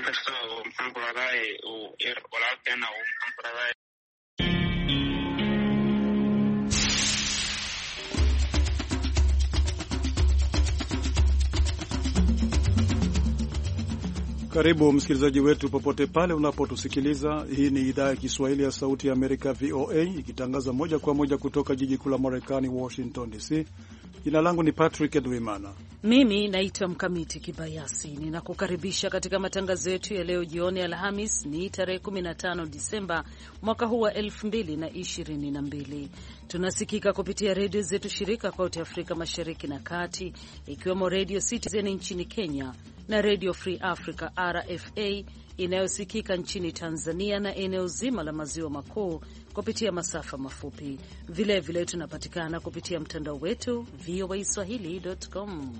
inkastoo maxaan ku rahdaay uu walaalkeena uu maxaan ku rahdaay. Karibu msikilizaji wetu popote pale unapotusikiliza. Hii ni idhaa ya Kiswahili ya Sauti ya Amerika, VOA, ikitangaza moja kwa moja kutoka jiji kuu la Marekani, Washington DC. Jina langu ni Patrick Edwimana. Mimi naitwa Mkamiti Kibayasi. Ninakukaribisha katika matangazo yetu ya leo jioni, Alhamis ni tarehe 15 Disemba mwaka huu wa 2022. Tunasikika kupitia redio zetu shirika kote Afrika Mashariki na Kati, ikiwemo Radio Citizen nchini Kenya na Radio Free Africa RFA inayosikika nchini Tanzania na eneo zima la maziwa makuu kupitia masafa mafupi. Vile tunapatikana kupitia mtandao wetu voaswahili.com.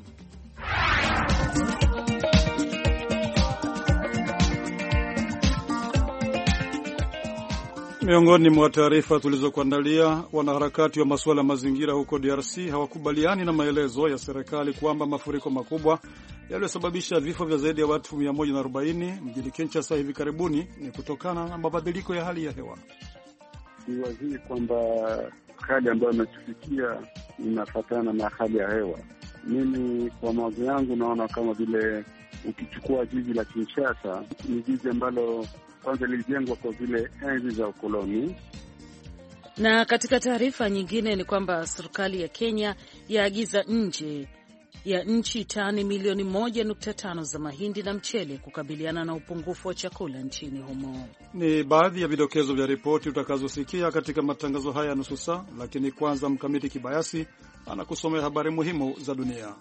Miongoni mwa taarifa tulizokuandalia, wanaharakati wa masuala ya mazingira huko DRC hawakubaliani na maelezo ya serikali kwamba mafuriko makubwa yaliyosababisha vifo vya zaidi ya watu 140 mjini Kinshasa hivi karibuni ni kutokana na mabadiliko ya hali ya hewa. Ni wazi kwamba hali ambayo inatufikia inafatana na hali ya hewa. Mimi kwa mawazo yangu naona kama vile ukichukua jiji la Kinshasa, ni jiji ambalo kwanza lilijengwa kwa vile enzi za ukoloni. Na katika taarifa nyingine ni kwamba serikali ya Kenya yaagiza nje ya nchi tani milioni 1.5 za mahindi na mchele kukabiliana na upungufu wa chakula nchini humo. Ni baadhi ya vidokezo vya ripoti utakazosikia katika matangazo haya nusu saa, lakini kwanza Mkamiti Kibayasi anakusomea habari muhimu za dunia.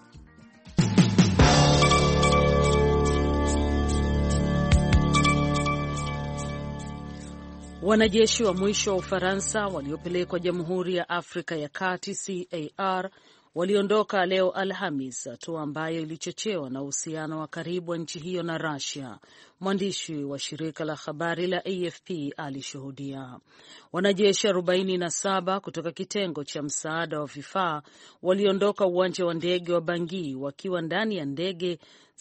Wanajeshi wa mwisho wa Ufaransa waliopelekwa Jamhuri ya Afrika ya Kati CAR waliondoka leo Alhamis, hatua ambayo ilichochewa na uhusiano wa karibu wa nchi hiyo na Russia. Mwandishi wa shirika la habari la AFP alishuhudia. Wanajeshi 47 kutoka kitengo cha msaada wa vifaa waliondoka uwanja wa ndege wa Bangui wakiwa ndani ya ndege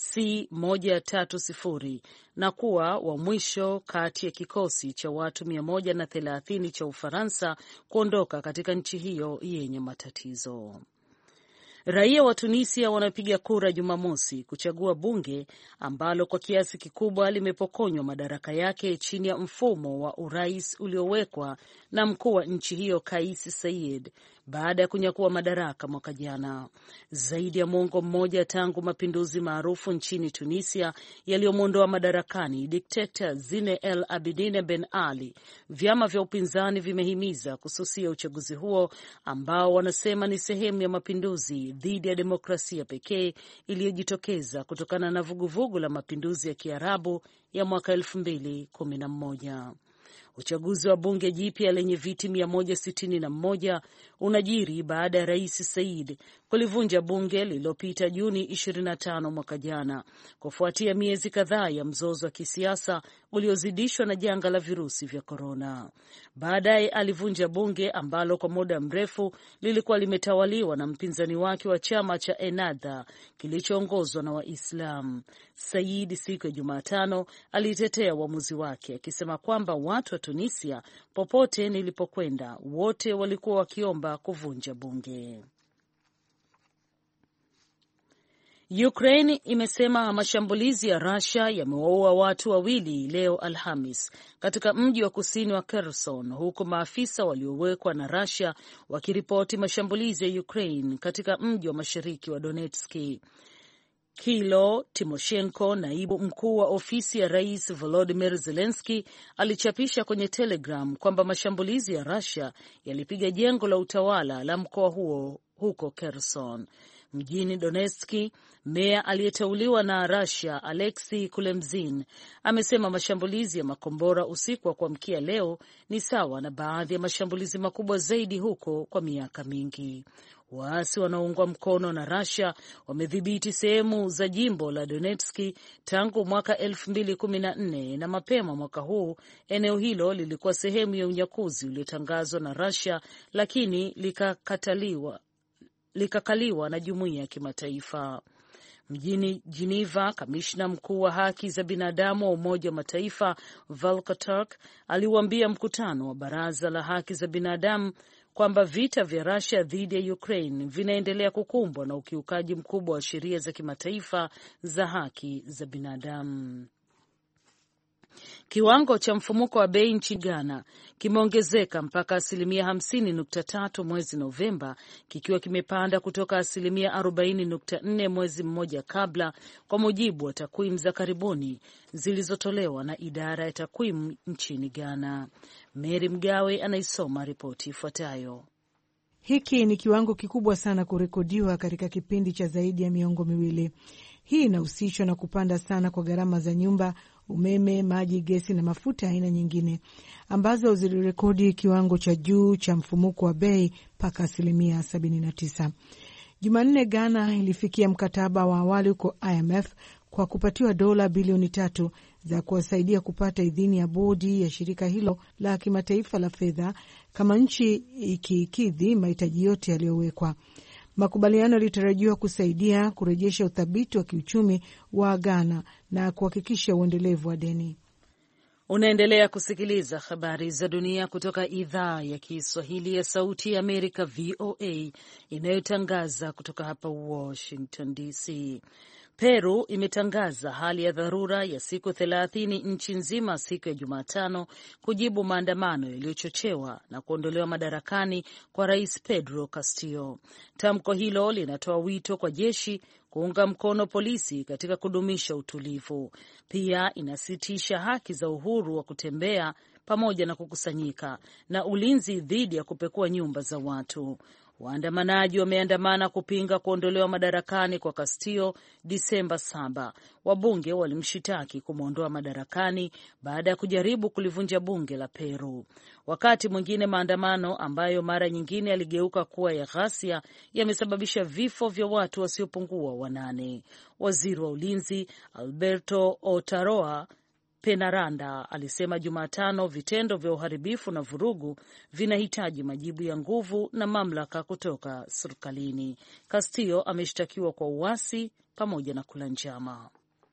C-130 na kuwa wa mwisho kati ya kikosi cha watu 130 cha Ufaransa kuondoka katika nchi hiyo yenye matatizo. Raia wa Tunisia wanapiga kura Jumamosi kuchagua bunge ambalo kwa kiasi kikubwa limepokonywa madaraka yake chini ya mfumo wa urais uliowekwa na mkuu wa nchi hiyo Kais Saied baada ya kunyakua madaraka mwaka jana. Zaidi ya mwongo mmoja tangu mapinduzi maarufu nchini Tunisia yaliyomwondoa madarakani dikteta Zine El Abidine Ben Ali, vyama vya upinzani vimehimiza kususia uchaguzi huo ambao wanasema ni sehemu ya mapinduzi dhidi ya demokrasia pekee iliyojitokeza kutokana na vuguvugu la mapinduzi ya Kiarabu ya mwaka 2011. Uchaguzi wa bunge jipya lenye viti 161 unajiri baada ya Rais Said kulivunja bunge lililopita Juni 25 mwaka jana kufuatia miezi kadhaa ya mzozo wa kisiasa uliozidishwa na janga la virusi vya korona. Baadaye alivunja bunge ambalo kwa muda mrefu lilikuwa limetawaliwa na mpinzani wake wa chama cha Ennahda kilichoongozwa na Waislamu. Said siku ya Jumatano alitetea uamuzi wake akisema kwamba watu wa Tunisia popote nilipokwenda wote walikuwa wakiomba kuvunja bunge. Ukraine imesema mashambulizi ya Russia yamewaua watu wawili leo Alhamis katika mji wa kusini wa Kherson, huku maafisa waliowekwa na Russia wakiripoti mashambulizi ya Ukraine katika mji wa mashariki wa Donetsk. Kilo Timoshenko, naibu mkuu wa ofisi ya Rais Volodymyr Zelensky, alichapisha kwenye Telegram kwamba mashambulizi ya Russia yalipiga jengo la utawala la mkoa huo huko Kherson. Mjini Donetsk, meya aliyeteuliwa na Russia Alexei Kulemzin amesema mashambulizi ya makombora usiku wa kuamkia leo ni sawa na baadhi ya mashambulizi makubwa zaidi huko kwa miaka mingi. Waasi wanaoungwa mkono na Russia wamedhibiti sehemu za jimbo la Donetsk tangu mwaka 2014 na mapema mwaka huu eneo hilo lilikuwa sehemu ya unyakuzi uliotangazwa na Russia lakini likakaliwa na jumuiya ya kimataifa. Mjini Geneva, kamishna mkuu wa haki za binadamu wa Umoja wa Mataifa Volker Turk aliuambia mkutano wa Baraza la Haki za Binadamu kwamba vita vya Russia dhidi ya Ukraine vinaendelea kukumbwa na ukiukaji mkubwa wa sheria za kimataifa za haki za binadamu. Kiwango cha mfumuko wa bei nchini Ghana kimeongezeka mpaka 50.3 mwezi Novemba, kikiwa kimepanda kutoka 40.4 mwezi mmoja kabla, kwa mujibu wa takwimu za karibuni zilizotolewa na idara ya takwimu nchini Ghana. Mary Mgawe anaisoma ripoti ifuatayo. Hiki ni kiwango kikubwa sana kurekodiwa katika kipindi cha zaidi ya miongo miwili. Hii inahusishwa na kupanda sana kwa gharama za nyumba, umeme, maji, gesi na mafuta aina nyingine ambazo zilirekodi kiwango cha juu cha mfumuko wa bei mpaka 79%. Jumanne, Ghana ilifikia mkataba wa awali huko IMF kwa kupatiwa dola bilioni 3 za kuwasaidia kupata idhini ya bodi ya shirika hilo la kimataifa la fedha kama nchi ikikidhi mahitaji yote yaliyowekwa. Makubaliano yalitarajiwa kusaidia kurejesha uthabiti wa kiuchumi wa Ghana na kuhakikisha uendelevu wa deni. Unaendelea kusikiliza habari za dunia kutoka idhaa ya Kiswahili ya Sauti ya Amerika, VOA, inayotangaza kutoka hapa Washington DC. Peru imetangaza hali ya dharura ya siku 30 nchi nzima siku ya Jumatano kujibu maandamano yaliyochochewa na kuondolewa madarakani kwa Rais Pedro Castillo. Tamko hilo linatoa wito kwa jeshi kuunga mkono polisi katika kudumisha utulivu. Pia inasitisha haki za uhuru wa kutembea pamoja na kukusanyika na ulinzi dhidi ya kupekua nyumba za watu. Waandamanaji wameandamana kupinga kuondolewa madarakani kwa Castillo Disemba 7. Wabunge walimshitaki kumwondoa madarakani baada ya kujaribu kulivunja bunge la Peru. Wakati mwingine, maandamano ambayo mara nyingine yaligeuka kuwa ya ghasia yamesababisha vifo vya watu wasiopungua 8. Waziri wa ulinzi Alberto Otaroa Penaranda alisema Jumatano vitendo vya uharibifu na vurugu vinahitaji majibu ya nguvu na mamlaka kutoka serikalini. Castillo ameshtakiwa kwa uasi pamoja na kula njama.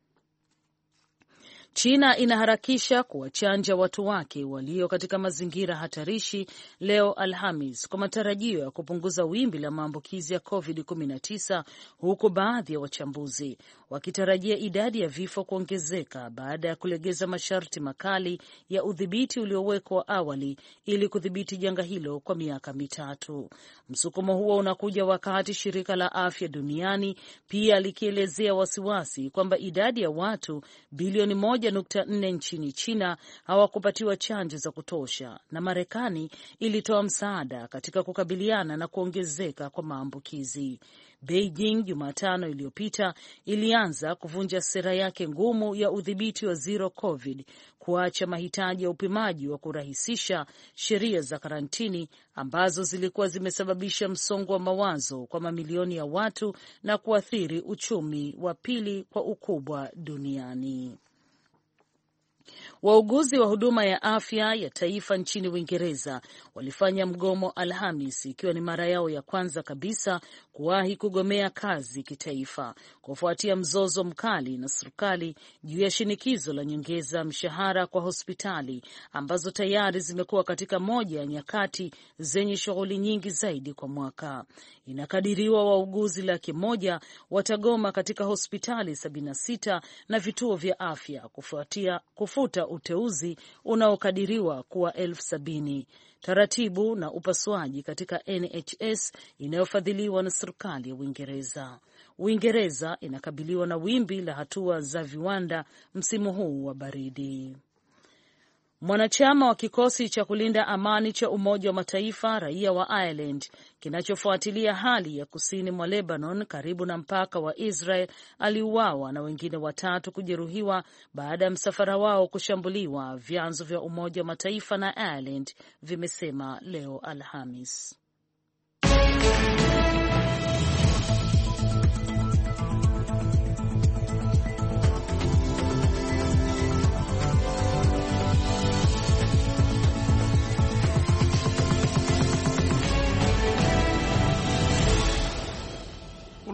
China inaharakisha kuwachanja watu wake walio katika mazingira hatarishi leo Alhamis kwa matarajio ya kupunguza wimbi la maambukizi ya COVID-19, huku baadhi ya wachambuzi wakitarajia idadi ya vifo kuongezeka baada ya kulegeza masharti makali ya udhibiti uliowekwa awali ili kudhibiti janga hilo kwa miaka 3. Msukumo huo unakuja wakati shirika la afya duniani pia likielezea wasiwasi kwamba idadi ya watu bilioni 1.4 nchini China hawakupatiwa chanjo za kutosha, na Marekani ilitoa msaada katika kukabiliana na kuongezeka kwa maambukizi. Beijing Jumatano iliyopita ilianza kuvunja sera yake ngumu ya udhibiti wa zero COVID, kuacha mahitaji ya upimaji wa kurahisisha sheria za karantini ambazo zilikuwa zimesababisha msongo wa mawazo kwa mamilioni ya watu na kuathiri uchumi wa pili kwa ukubwa duniani. Wauguzi wa huduma ya afya ya taifa nchini Uingereza walifanya mgomo Alhamis, ikiwa ni mara yao ya kwanza kabisa kuwahi kugomea kazi kitaifa kufuatia mzozo mkali na serikali juu ya shinikizo la nyongeza mshahara kwa hospitali ambazo tayari zimekuwa katika moja ya nyakati zenye shughuli nyingi zaidi kwa mwaka. Inakadiriwa wauguzi 100,000 watagoma katika hospitali 76 na vituo vya afya kufuta uteuzi unaokadiriwa kuwa 70,000. Taratibu na upasuaji katika NHS inayofadhiliwa na serikali ya Uingereza. Uingereza inakabiliwa na wimbi la hatua za viwanda msimu huu wa baridi. Mwanachama wa kikosi cha kulinda amani cha Umoja wa Mataifa, raia wa Ireland, kinachofuatilia hali ya kusini mwa Lebanon karibu na mpaka wa Israel, aliuawa na wengine 3 kujeruhiwa baada ya msafara wao kushambuliwa, vyanzo vya Umoja wa Mataifa na Ireland vimesema leo Alhamis.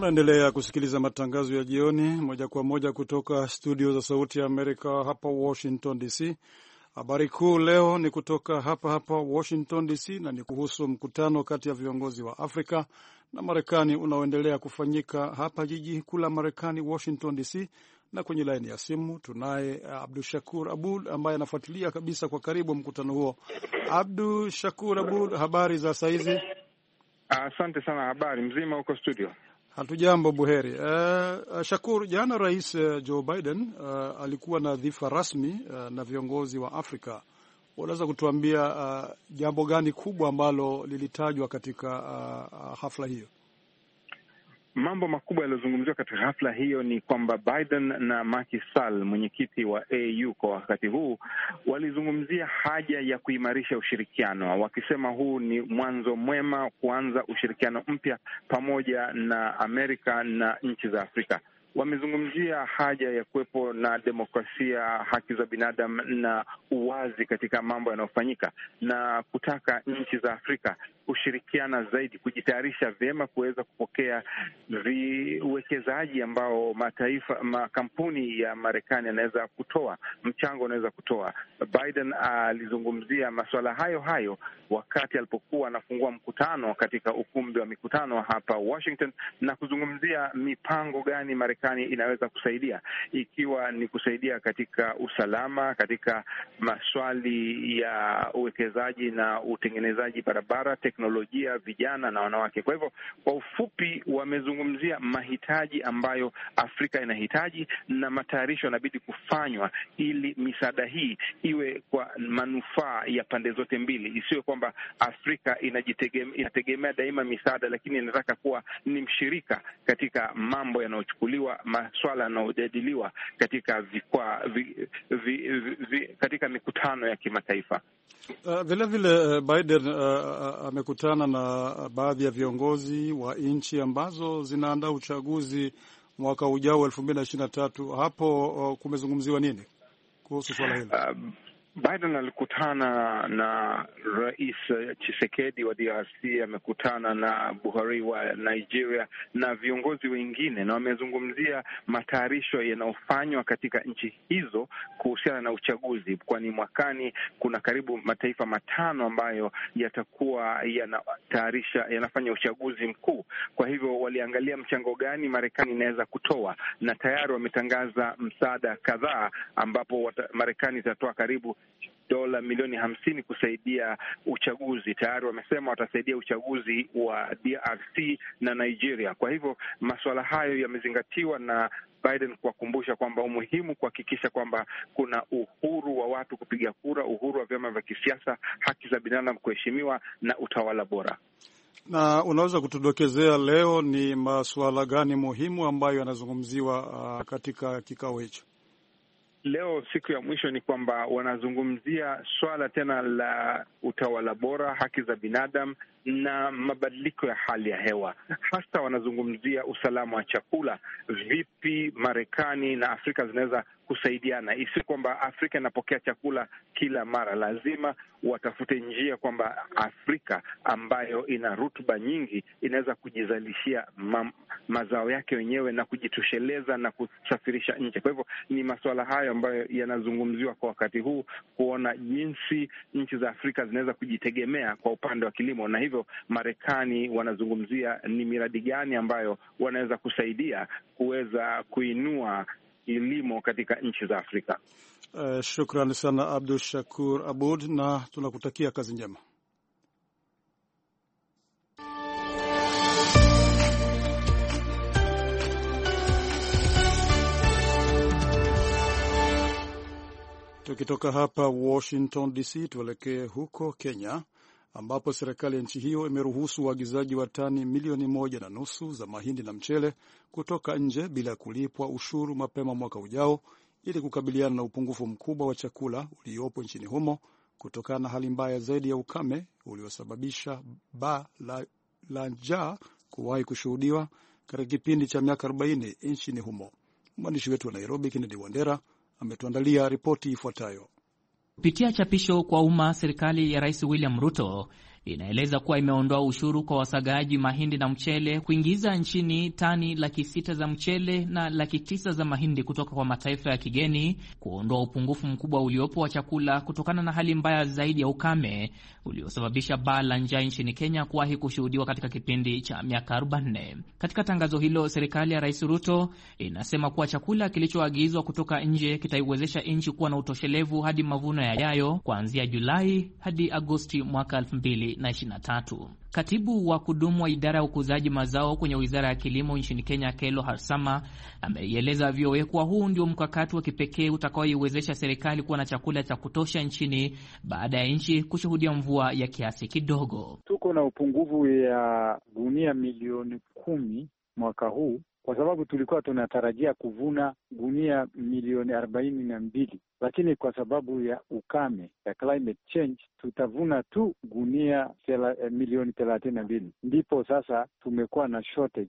Unaendelea kusikiliza matangazo ya jioni moja kwa moja kutoka studio za Sauti ya Amerika hapa Washington DC. Habari kuu leo ni kutoka hapa Washington DC na ni kuhusu mkutano kati ya viongozi wa Afrika na Marekani unaoendelea kufanyika hapa jiji kuu la Marekani, Washington DC. Na kwenye laini ya simu tunaye Abdu Shakur Abud ambaye anafuatilia kabisa kwa karibu mkutano huo. Abdu Shakur Abud, habari za saizi? Asante sana, habari mzima huko studio? Hatujambo, buheri. Shakur, jana Rais Joe Biden alikuwa na dhifa rasmi na viongozi wa Afrika. Unaweza kutuambia jambo gani kubwa ambalo lilitajwa katika hafla hiyo? Mambo makubwa yaliyozungumziwa katika hafla hiyo ni kwamba Biden na Macky Sall, mwenyekiti wa AU kwa wakati huu, walizungumzia haja ya kuimarisha ushirikiano, wakisema huu ni mwanzo mwema kuanza ushirikiano mpya pamoja na Amerika na nchi za Afrika. Wamezungumzia haja ya kuwepo na demokrasia, haki za binadamu na uwazi katika mambo yanayofanyika, na kutaka nchi za Afrika kushirikiana zaidi, kujitayarisha vyema kuweza kupokea uwekezaji ambao makampuni ya Marekani yanaweza kutoa, mchango unaweza kutoa. Biden alizungumzia masuala hayo wakati alipokuwa anafungua mkutano katika ukumbi wa mikutano hapa Washington, na kuzungumzia mipango gani Marekani inaweza kusaidia, ikiwa ni kusaidia katika usalama, katika maswali ya uwekezaji na utengenezaji barabara, teknolojia, vijana na wanawake. Kwa hivyo, kwa ufupi, wamezungumzia mahitaji ambayo Afrika inahitaji na matayarisho yanabidi kufanywa ili misaada hii iwe kwa manufaa ya pande zote mbili, isiwe kwamba Afrika inategemea daima misaada, lakini inataka kuwa ni mshirika katika mambo yanayochukuliwa, maswala yanayojadiliwa katika katika mikutano ya kimataifa. Vile Biden amekutana na baadhi ya viongozi wa nchi ambazo zinaandaa uchaguzi mwaka ujao 2023. Hapo kumezungumziwa nini kuhusu swala hilo? Biden alikutana na Rais Tshisekedi wa DRC, amekutana na Buhari wa Nigeria na viongozi wengine, na wamezungumzia matayarisho yanayofanywa katika nchi hizo kuhusiana na uchaguzi, kwani mwakani kuna karibu mataifa 5 ambayo yatakuwa yanafanya uchaguzi mkuu. Kwa hivyo waliangalia mchango gani Marekani inaweza kutoa, na tayari wametangaza msaada kadhaa ambapo Marekani itatoa karibu dola milioni 50 kusaidia uchaguzi. Tayari wamesema watasaidia uchaguzi wa DRC na Nigeria. Kwa hivyo masuala hayo yamezingatiwa na Biden kuwakumbusha kwamba umuhimu kuhakikisha kwamba kuna uhuru wa watu kupiga kura, uhuru wa vyama vya kisiasa, haki za binadamu kuheshimiwa na utawala bora. Na unaweza kutudokezea leo ni masuala gani muhimu ambayo yanazungumziwa katika kikao hicho? Leo siku ya mwisho ni kwamba wanazungumzia swala tena la utawala bora, haki za binadamu na mabadiliko ya hali ya hewa. Hasa wanazungumzia usalama wa chakula, vipi Marekani na Afrika zinaweza kusaidiana, isi kwamba Afrika inapokea chakula kila mara. Lazima watafute njia kwamba Afrika ambayo ina rutuba nyingi inaweza kujizalishia mazao yake wenyewe na kujitosheleza na kusafirisha nje. Kwa hivyo ni masuala hayo ambayo yanazungumziwa kwa wakati huu, kuona jinsi nchi za Afrika zinaweza kujitegemea kwa upande wa kilimo, na hivyo Marekani wanazungumzia ni miradi gani ambayo wanaweza kusaidia kuweza kuinua kilimo katika nchi za Afrika. Shukrani sana Abdul Shakur Abud, na tunakutakia kazi njema. Tukitoka hapa Washington DC tuelekee huko Kenya, ambapo serikali ya nchi hiyo imeruhusu uagizaji wa tani 1.5 milioni za mahindi na mchele kutoka nje bila kulipwa ushuru mapema mwaka ujao ili kukabiliana na upungufu mkubwa wa chakula uliopo nchini humo kutokana na hali mbaya zaidi ya ukame uliosababisha baa la njaa kuwahi kushuhudiwa katika kipindi cha miaka 40 nchini humo. Mwandishi wetu wa Nairobi, Kennedy Wandera, ametuandalia ripoti ifuatayo. Kupitia chapisho kwa umma, serikali ya Rais William Ruto inaeleza kuwa imeondoa ushuru kwa wasagaji mahindi na mchele, kuingiza nchini tani 600,000 za mchele na 900,000 za mahindi kutoka kwa mataifa ya kigeni, kuondoa upungufu mkubwa uliopo wa chakula kutokana na hali mbaya zaidi ya ukame uliosababisha baa la njaa nchini Kenya kuwahi kushuhudiwa katika kipindi cha miaka 40. Katika tangazo hilo, serikali ya Rais Ruto inasema kuwa chakula kilichoagizwa kutoka nje kitaiwezesha nchi kuwa na utoshelevu hadi mavuno yajayo kuanzia Julai hadi Agosti mwaka 2023. Katibu wa kudumu wa idara ya ukuzaji mazao kwenye Wizara ya Kilimo nchini Kenya, Kelo Harsama, ameieleza VOA kuwa huu ndio mkakati wa kipekee utakaoiwezesha serikali kuwa na chakula cha kutosha nchini baada ya nchi kushuhudia mvua ya kiasi kidogo. Tuko na upungufu ya gunia milioni 10 mwaka huu, kwa sababu tulikuwa tunatarajia kuvuna gunia milioni 42, lakini kwa sababu ya ukame ya climate change tutavuna tu gunia milioni 32. Ndipo sasa tumekuwa na shortage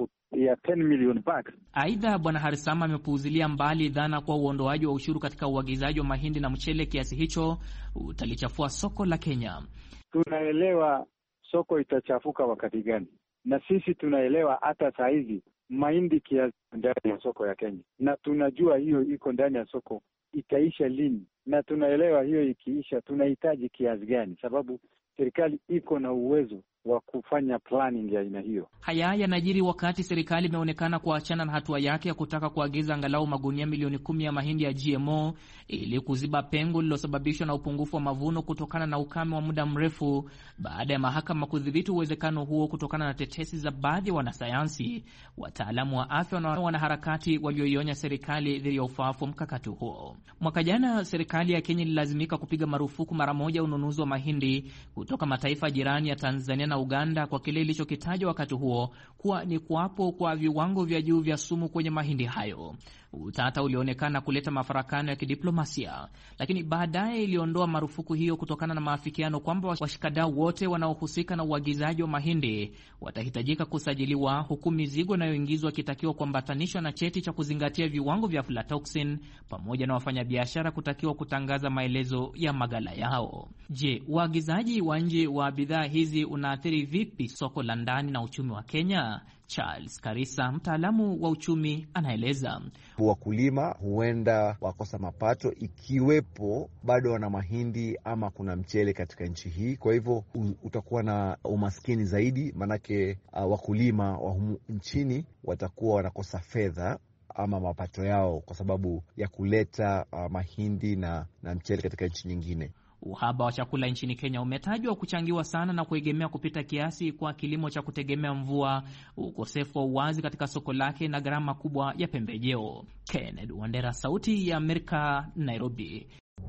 ya 10 million bags. Aidha, Bwana Harisama amepuuzilia mbali dhana kwa uondoaji wa ushuru katika uagizaji wa mahindi na mchele kiasi hicho utalichafua soko la Kenya. Tunaelewa soko itachafuka wakati gani, na sisi tunaelewa hata saa hizi mahindi kiasi ndani ya soko ya Kenya, na tunajua hiyo iko ndani ya soko itaisha lini, na tunaelewa hiyo ikiisha tunahitaji kiasi gani, sababu serikali iko na uwezo wa kufanya planning ya aina hiyo. Haya yanajiri wakati serikali imeonekana kuachana na hatua yake ya kutaka kuagiza angalau magunia milioni 10 ya mahindi ya GMO ili kuziba pengo lililosababishwa na upungufu wa mavuno kutokana na ukame wa muda mrefu, baada ya mahakama kudhibiti uwezekano huo kutokana na tetesi za baadhi ya wanasayansi, wataalamu wa afya na wanaharakati walioionya serikali dhidi ya ufaafu mkakati huo. Mwaka jana serikali ya Kenya ililazimika kupiga marufuku mara moja ununuzi wa mahindi kutoka mataifa jirani ya Tanzania na Uganda kwa kile ilichokitajwa wakati huo kuwa ni kuwapo kwa viwango vya juu vya sumu kwenye mahindi hayo. Utata ulionekana kuleta mafarakano ya kidiplomasia, lakini baadaye iliondoa marufuku hiyo kutokana na maafikiano kwamba washikadau wote wanaohusika na uagizaji wa mahindi watahitajika kusajiliwa, huku mizigo inayoingizwa ikitakiwa kuambatanishwa na cheti cha kuzingatia viwango vya aflatoxin, pamoja na wafanyabiashara kutakiwa kutangaza maelezo ya magala yao. Je, uagizaji wa nje wa bidhaa hizi unaathiri vipi soko la ndani na uchumi wa Kenya? Charles Karisa, mtaalamu wa uchumi, anaeleza. Wakulima huenda wakosa mapato ikiwepo bado wana mahindi ama kuna mchele katika nchi hii. Kwa hivyo utakuwa na umaskini zaidi, manake wakulima wa humu nchini watakuwa wanakosa fedha ama mapato yao kwa sababu ya kuleta mahindi na mchele katika nchi nyingine. Uhaba wa chakula nchini Kenya umetajwa kuchangiwa sana na kuegemea kupita kiasi kwa kilimo cha kutegemea mvua, ukosefu wa uwazi katika soko lake na gharama kubwa ya pembejeo. Kennedy Wandera, Sauti ya Amerika, Nairobi.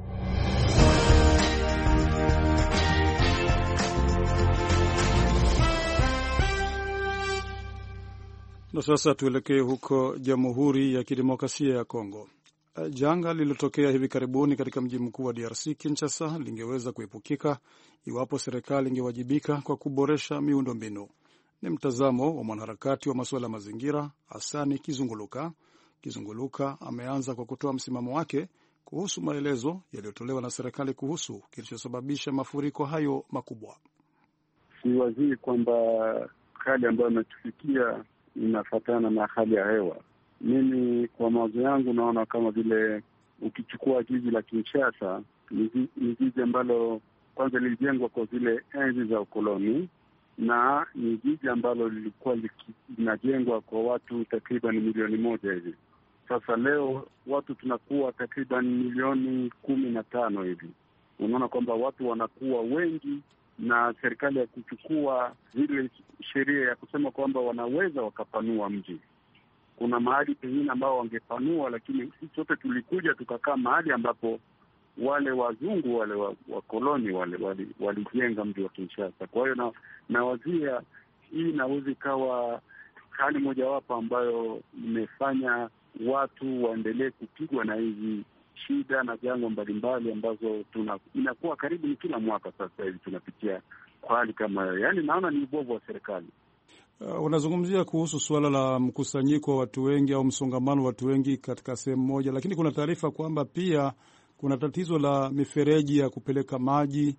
Na sasa tuelekee huko Jamhuri ya Kidemokrasia ya Kongo. Janga lililotokea hivi karibuni katika mji mkuu wa DRC, Kinshasa, lingeweza kuepukika iwapo serikali ingewajibika kwa kuboresha miundombinu. Ni mtazamo wa mwanaharakati wa masuala ya mazingira Hasani Kizunguluka. Kizunguluka ameanza kwa kutoa msimamo wake kuhusu maelezo yaliyotolewa na serikali kuhusu kilichosababisha mafuriko hayo makubwa. Siwazii kwamba hali ambayo imetufikia inafatana na hali ya hewa. Mimi kwa mawazo yangu naona kama vile ukichukua jiji la Kinshasa, ni jiji ambalo kwanza lilijengwa kwa zile enzi za ukoloni, na ni jiji ambalo lilikuwa linajengwa kwa watu takriban milioni 1 hivi. Sasa leo watu tunakuwa takriban milioni 15 hivi. Unaona kwamba watu wanakuwa wengi, na serikali ya kuchukua zile sheria ya kusema kwamba wanaweza wakapanua mji. Kuna mahali pengine ambao wangepanua, lakini sisi sote tulikuja tukakaa mahali ambapo wale wazungu wale wakoloni walijenga mji wa Kinshasa. Kwa hiyo na wazia hii inaweza ikawa hali mojawapo ambayo imefanya watu waendelee kupigwa na hizi shida na janga mbalimbali ambazo inakuwa karibu ni kila mwaka sasa hivi tunapitia kwa hali kama hiyo. Yaani naona ni ubovu wa serikali. Unazungumzia kuhusu suala la mkusanyiko wa watu wengi au msongamano wa watu wengi katika sehemu moja, lakini kuna taarifa kwamba pia kuna tatizo la mifereji ya kupeleka maji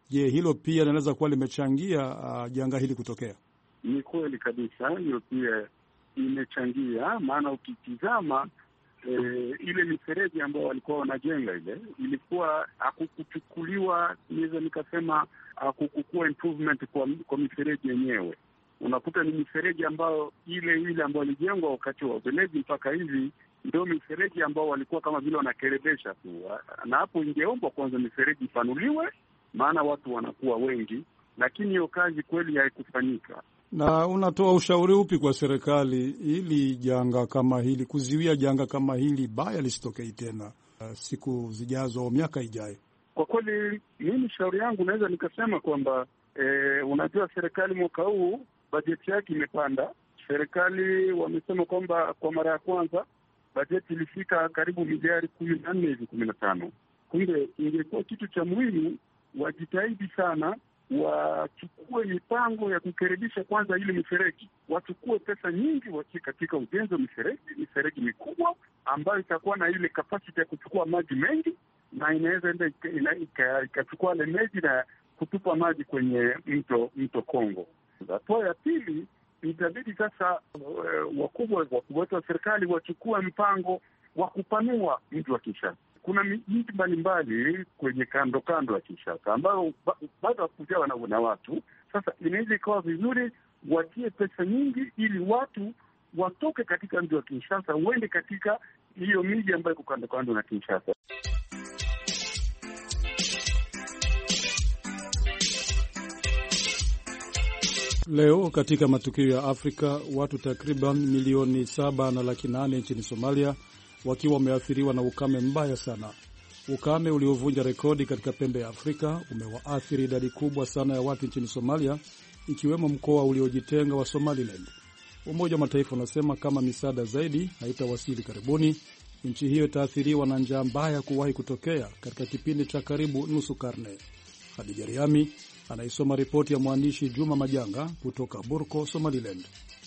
Je, hilo pia linaweza kuwa limechangia janga hili kutokea? Ni kweli kabisa, hiyo pia imechangia, maana ukitizama ile mifereji ambayo walikuwa wanajenga ile ilikuwa hakukuchukuliwa, naweza nikasema hakukuwa improvement kwa mifereji yenyewe. Unakuta ni mifereji ambayo ile ambayo ilijengwa wakati wa Ubelezi mpaka hivi ndio mifereji ambao walikuwa kama vile wanakerebesha tu, na hapo ingeombwa kwanza mifereji ipanuliwe, maana watu wanakuwa wengi, lakini hiyo kazi kweli haikufanyika. Na unatoa ushauri upi kwa serikali ili janga kama hili, kuziwia janga kama hili baya lisitokei tena siku zijazo au miaka ijayo? Kwa kweli mimi shauri yangu naweza nikasema kwamba unajua, serikali mwaka huu bajeti yake imepanda. Serikali wamesema kwamba kwa mara ya kwanza bajeti ilifika karibu miliari 14 hivi 15. Kumbe ingekuwa kitu cha muhimu wajitahidi sana, wachukue mipango ya kukaribisha kwanza ile mifereji, wachukue pesa nyingi watie katika ujenzi wa mifereji mikubwa ambayo itakuwa na ile capacity ya kuchukua maji mengi, na inaweza enda ikachukua ile maji na kutupa maji kwenye mto Kongo. Hatua ya pili, itabidi sasa wakubwa wetu wa serikali wachukue mpango wa kupanua mji wa Kinshasa. Kuna miji mbalimbali kwenye kando ya Kinshasa ambayo bado hakujawa na watu. Sasa inaweza ikawa vizuri watie pesa nyingi ili watu watoke katika mji wa Kinshasa uende katika hiyo miji ambayo iko kando na Kinshasa. Leo katika matukio ya Afrika, watu takriban milioni 7.8 nchini Somalia wakiwa wameathiriwa na ukame mbaya sana. Ukame uliovunja rekodi katika pembe ya Afrika umewaathiri idadi kubwa sana ya watu nchini Somalia, ikiwemo mkoa uliojitenga wa Somaliland. Umoja wa Mataifa unasema kama misaada zaidi haitawasili karibuni, nchi hiyo itaathiriwa na njaa mbaya kuwahi kutokea katika kipindi cha karibu nusu karne. Hadija Riami anaisoma ripoti ya mwandishi Juma Majanga kutoka Burko, Somaliland.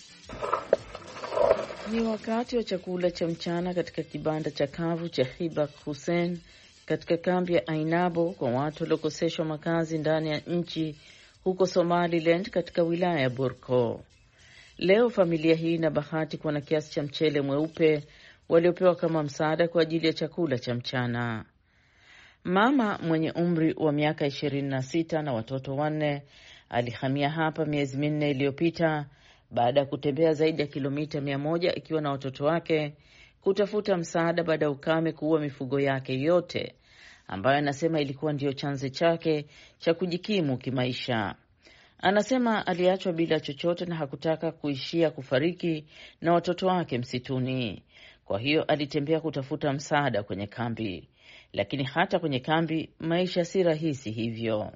Ni wakati wa chakula cha mchana katika kibanda cha kavu cha Hibak Hussein katika kambi ya Ainabo kwa watu waliokoseshwa makazi ndani ya nchi huko Somaliland katika wilaya ya Burko. Leo familia hii ina bahati kuwa na kiasi cha mchele mweupe waliopewa kama msaada kwa ajili ya chakula cha mchana. Mama mwenye umri wa miaka 26 na watoto 4 alihamia hapa miezi 4 iliyopita baada ya kutembea zaidi ya kilomita 100 ikiwa na watoto wake kutafuta msaada baada ya ukame kuua mifugo yake yote, ambayo anasema ilikuwa ndiyo chanzo chake cha kujikimu kimaisha. Anasema aliachwa bila chochote na hakutaka kuishia kufariki na watoto wake msituni. Kwa hiyo alitembea kutafuta msaada kwenye kambi. Lakini hata kwenye kambi maisha si rahisi hivyo.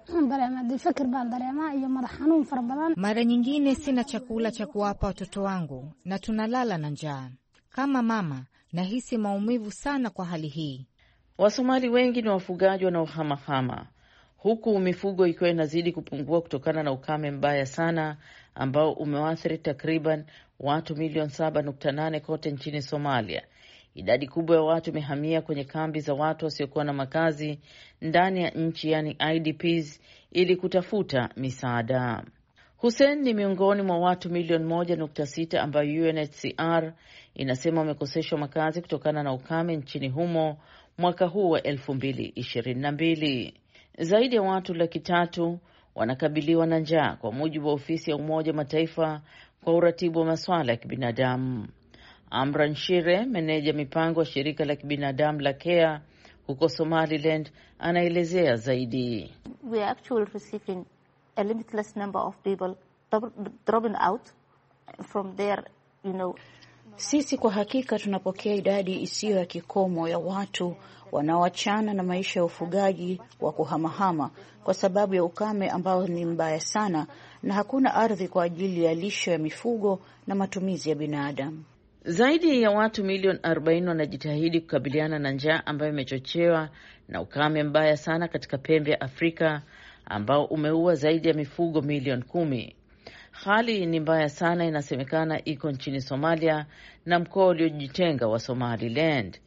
Mara nyingine sina chakula cha kuwapa watoto wangu na tunalala na njaa. Kama mama nahisi maumivu sana kwa hali hii. Wasomali wengi ni wafugaji wanaohamahama, huku mifugo ikiwa inazidi kupungua kutokana na ukame mbaya sana ambao umewaathiri takriban watu milioni 7.8 kote nchini Somalia. Idadi kubwa ya watu imehamia kwenye kambi za watu wasiokuwa na makazi ndani ya nchi, yani IDPs, ili kutafuta misaada. Hussein ni miongoni mwa watu milioni 1.6 ambayo UNHCR inasema wamekoseshwa makazi kutokana na ukame nchini humo mwaka huu wa 2022. Zaidi ya watu 300,000 wanakabiliwa na njaa kwa mujibu wa ofisi ya Umoja Mataifa kwa uratibu wa masuala ya kibinadamu. Amran Shire, meneja mipango wa shirika la kibinadamu la CARE huko Somaliland, anaelezea zaidi. We are actually receiving a limitless number of people dropping out from their, Sisi kwa hakika tunapokea idadi isiyo ya kikomo ya watu wanaoachana na maisha ya ufugaji wa kuhamahama kwa sababu ya ukame ambao ni mbaya sana na hakuna ardhi kwa ajili ya lisho ya mifugo na matumizi ya binadamu. Zaidi ya watu milioni 40 wanajitahidi kukabiliana na njaa ambayo imechochewa na ukame mbaya sana katika pembe ya Afrika ambao umeua zaidi ya mifugo milioni 10. Hali ni mbaya sana, inasemekana iko nchini Somalia na mkoa uliojitenga wa Somaliland.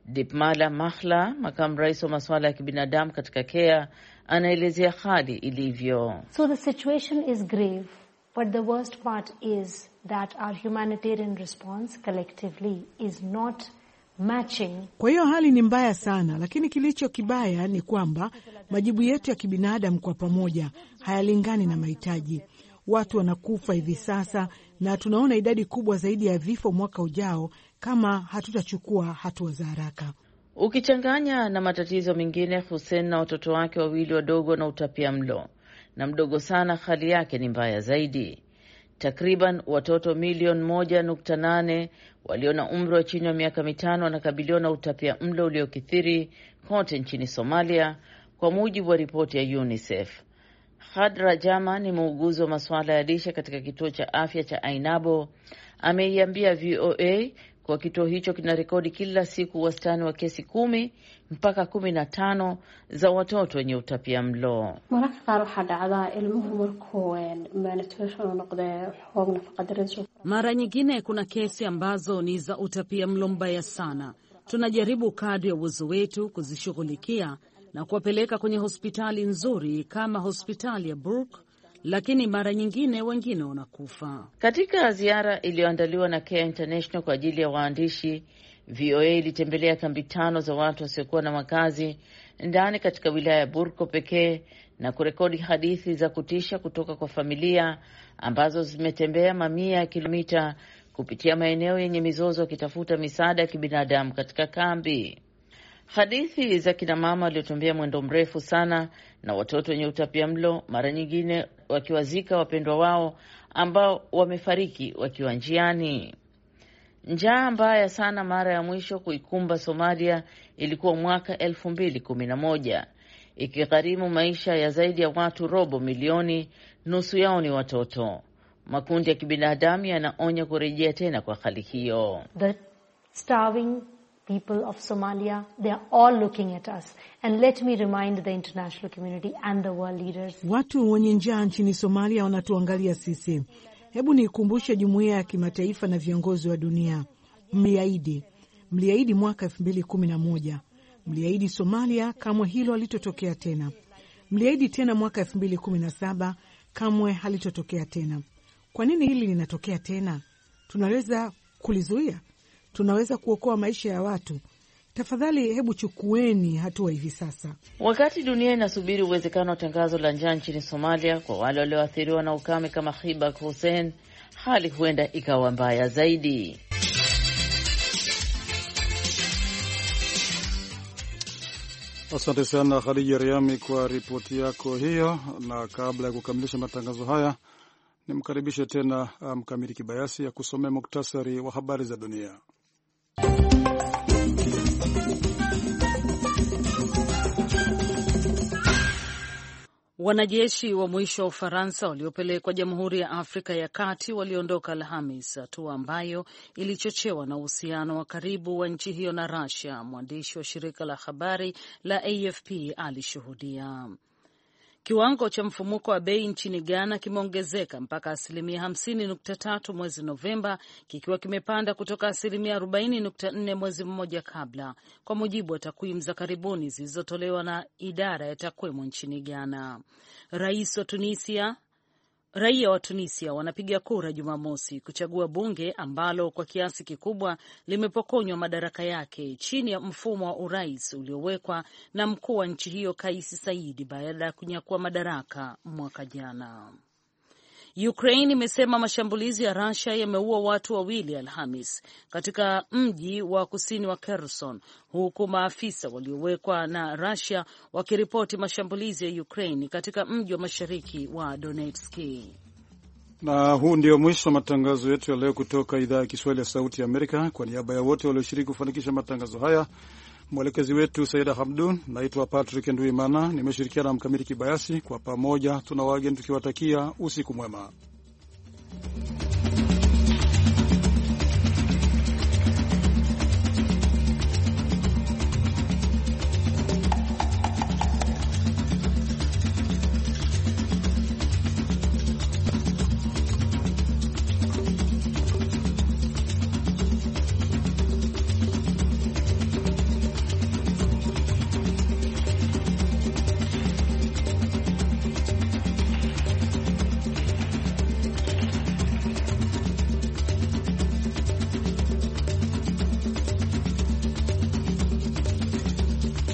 Dipmala Mahla, makamu rais wa masuala ya kibinadamu katika CARE, anaelezea hali ilivyo. So the situation is grave, but the worst part is that our humanitarian response collectively is not matching. Kwa hiyo hali ni mbaya sana, lakini kilicho kibaya ni kwamba majibu yetu ya kibinadamu kwa pamoja hayalingani na mahitaji. Watu wanakufa hivi sasa na tunaona idadi kubwa zaidi ya vifo mwaka ujao kama hatutachukua hatua za haraka. Ukichanganya na matatizo mengine, Hussein na watoto wake wawili wadogo na utapiamlo, na mdogo sana hali yake ni mbaya zaidi. Takriban watoto milioni 1.8 walio na umri wa chini ya miaka 5 wanakabiliwa na utapiamlo uliokithiri kote nchini Somalia, kwa mujibu wa ripoti ya UNICEF. Khadra Jama ni muuguzi wa masuala ya lishe katika kituo cha afya cha Ainabo. Ameiambia VOA kwa kituo hicho kina rekodi kila siku wastani wa kesi 10 mpaka 15 za watoto wenye utapiamlo. Mara nyingine kuna kesi ambazo ni za utapiamlo mbaya sana. Tunajaribu kadri ya uwezo wetu kuzishughulikia na kuwapeleka kwenye hospitali nzuri kama hospitali ya Burke, lakini mara nyingine wengine wanakufa. Katika ziara iliyoandaliwa na Care International kwa ajili ya waandishi, VOA ilitembelea kambi 5 za watu wasiokuwa na makazi ndani katika wilaya ya Burko pekee na kurekodi hadithi za kutisha kutoka kwa familia ambazo zimetembea mamia ya kilomita kupitia maeneo yenye mizozo wakitafuta misaada ya kibinadamu katika kambi. Hadithi za kina mama waliotembea mwendo mrefu sana na watoto wenye utapiamlo, mara nyingine wakiwazika wapendwa wao ambao wamefariki wakiwa njiani. Njaa mbaya sana mara ya mwisho kuikumba Somalia ilikuwa mwaka 2011, ikigharimu maisha ya zaidi ya watu robo milioni, nusu yao ni watoto. Makundi ya kibinadamu yanaonya kurejea tena kwa hali hiyo. The starving people of Somalia, they are all looking at us. And let me remind the international community and the world leaders. Watu wenye njaa nchini Somalia wanatuangalia sisi. Hebu niikumbushe jumuiya ya kimataifa na viongozi wa dunia. Mliahidi mwaka 2011. Mliahidi Somalia, kamwe hilo halitotokea tena. Mliahidi tena mwaka 2017, kamwe halitotokea tena. Kwa nini hili linatokea tena? Tunaweza kulizuia? Tunaweza kuokoa maisha ya watu? Tafadhali hebu chukueni hatua hivi sasa. Wakati dunia inasubiri uwezekano wa tangazo la njaa nchini Somalia kwa wale walioathiriwa na ukame kama Khibak Hussein, hali huenda ikawa mbaya zaidi. Asante sana Khadija Riami kwa ripoti yako hiyo, na kabla ya kukamilisha matangazo haya nimkaribishe tena Mkamiti Kibayasi ya kusomea muktasari wa habari za dunia. Wanajeshi wa mwisho wa Ufaransa waliopelekwa Jamhuri ya Afrika ya Kati waliondoka Alhamis, hatua ambayo ilichochewa na uhusiano wa karibu wa nchi hiyo na Russia, mwandishi wa shirika la habari la AFP alishuhudia. Kiwango cha mfumuko wa bei nchini Ghana kimeongezeka mpaka 50.3 mwezi Novemba, kikiwa kimepanda kutoka 40.4 mwezi mmoja kabla, kwa mujibu wa takwimu za karibuni zilizotolewa na idara ya takwimu nchini Ghana. Raia wa Tunisia wanapiga kura Jumamosi kuchagua bunge ambalo kwa kiasi kikubwa limepokonywa madaraka yake chini ya mfumo wa urais uliowekwa na mkuu wa nchi hiyo Kais Saied baada ya kunyakua madaraka mwaka jana. Ukraine imesema mashambulizi ya Russia yameua watu wawili Alhamis katika mji wa kusini wa Kherson, huku maafisa waliowekwa na Russia wakiripoti mashambulizi ya Ukraine katika mji wa mashariki wa Donetsk. Na huu ndio mwisho wa matangazo yetu ya leo kutoka idhaa ya Kiswahili ya Sauti ya Amerika. Kwa niaba ya wote walioshiriki kufanikisha matangazo haya, mwelekezi wetu Saida Hamdun, naitwa Patrick Nduimana, nimeshirikiana na Mkamiti Kibayasi. Kwa pamoja tunawageni tukiwatakia usiku mwema.